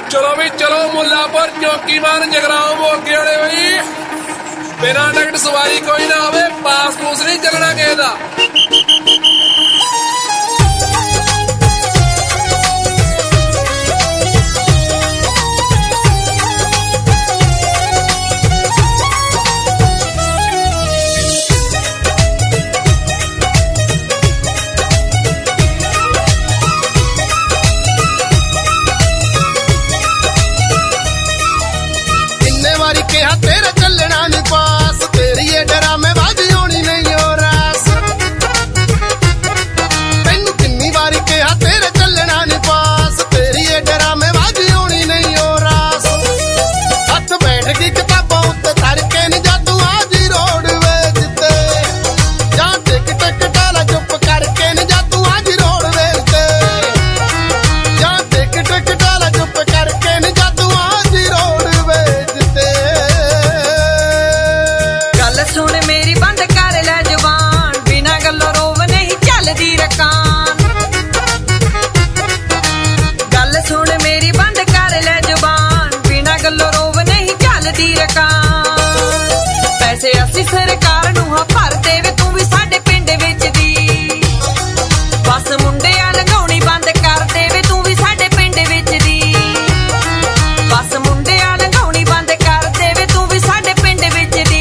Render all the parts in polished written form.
चलो भी चलो मुल्लापुर चौकीमान जगराओ मोगे वाले भाई बिना टिकट सवारी कोई ना आवे पास पूस नहीं चलना किसी का। तेरा चलना नहीं पास तेरी ये ड्रामे बाजी होनी नहीं हो रास तेनू किन्नी बारी कहा तेरा चलना नहीं पास तेरी ये ड्रामे बाजी होनी नहीं हो रास हथ बैठ गई किताबों उत्ते धर के नहीं जादू आज रोड वेचते जा टिक टक टाला चुप करके नहीं जादू आज रोड वेचते जा टिक टक टाला चुप करके नहीं जादू आज रोड वेचते। सुन मेरी बंद कर ले जुबान बिना गल्लों रोव नहीं चलदी रकान गल सुन मेरी बंद कर ले जुबान बिना गल्लों रोव नहीं चलदी रकान पैसे असी सरकार नूं हां भर देवे तू भी साडे पिंड विच दी बस मुंडियां लगाउणी बंद कर देवे तू भी साडे पिंड विच दी बस मुंडियां लगाउणी बंद कर देवे तू भी साडे पिंड विच दी।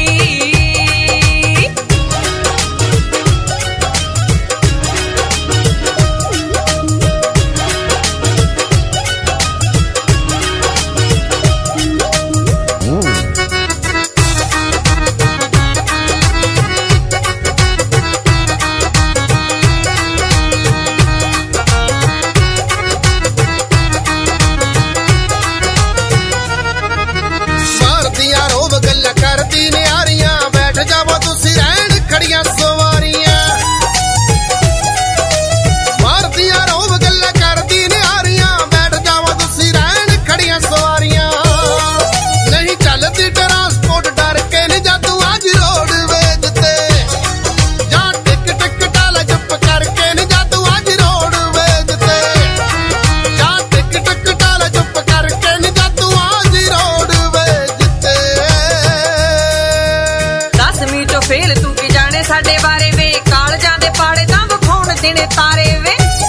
करती नियारियां बैठ जावो तुसी रहन खड़ियां सवारियां मारदियां रोब गल्ला करती नियारियां बैठ जावो तुसी रहन खड़ियां सवारियां नहीं चलती ट्रांसपोर्ट डर के नहीं जादू आज रोड वेचते जा टिक टक टाला चुप करके नहीं जादू आज रोड वेचते जा टिक टक टाला चुप करके नहीं जादू आज रोड वेचते। फेल तू की जाने साडे बारे वे कालजां दे पाड़े तां विखाउण दिने तारे वे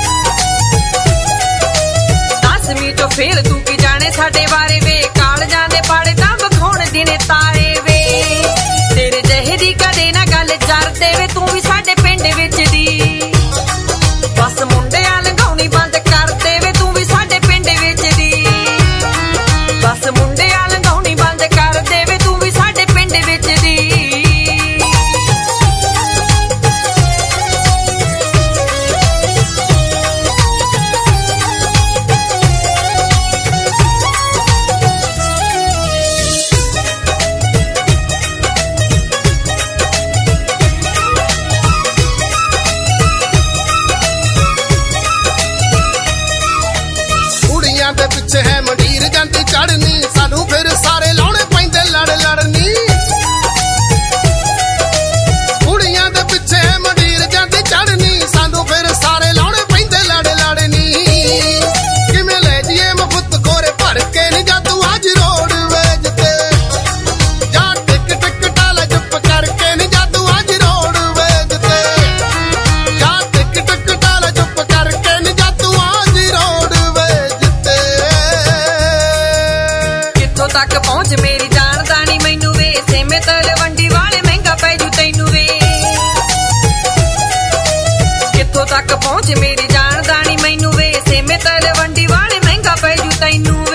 10वीं चो फेल तू की जाने साडे बारे वे कालजां दे पाड़े तां विखाउण दिने तारे वे तेरे जहे दी कदे ना गल जर देवे तू भी साडे पिंड विच दी बस मुंडियां लगाउणी बंद कर देवे तू भी साडे पिंड विच दी बस मुंडियां लगाउणी बंद कर देवे तू भी साडे पिंड विच दी। दे पिछे है मंडीर जाती चढ़नी सानू फिर सारे लाने पैंदे लड़ लड़नी कुड़ियां दे पिछे है मंडीर जाती चढ़नी सानू फिर सारे लाने पैंदे लड़ लड़नी किवें ले जिए मुफ्त खोरे भर के नहीं जादू आज रोड वेचते जा टिक टक टाला चुप करके नहीं जादू आज रोड वेचते जा टिक टक टाला चुप करके नहीं जादू आज रोड वेचते। कित्थों तक पहुंच मेरी जानदानी मैनू वे सेमे तलवंडी वाले महंगा पै जू तैनू वे कित्थों तक पहुंच मेरी जानदानी मैनू वे सेमे तलवंडी वाले महंगा पै जू तैनू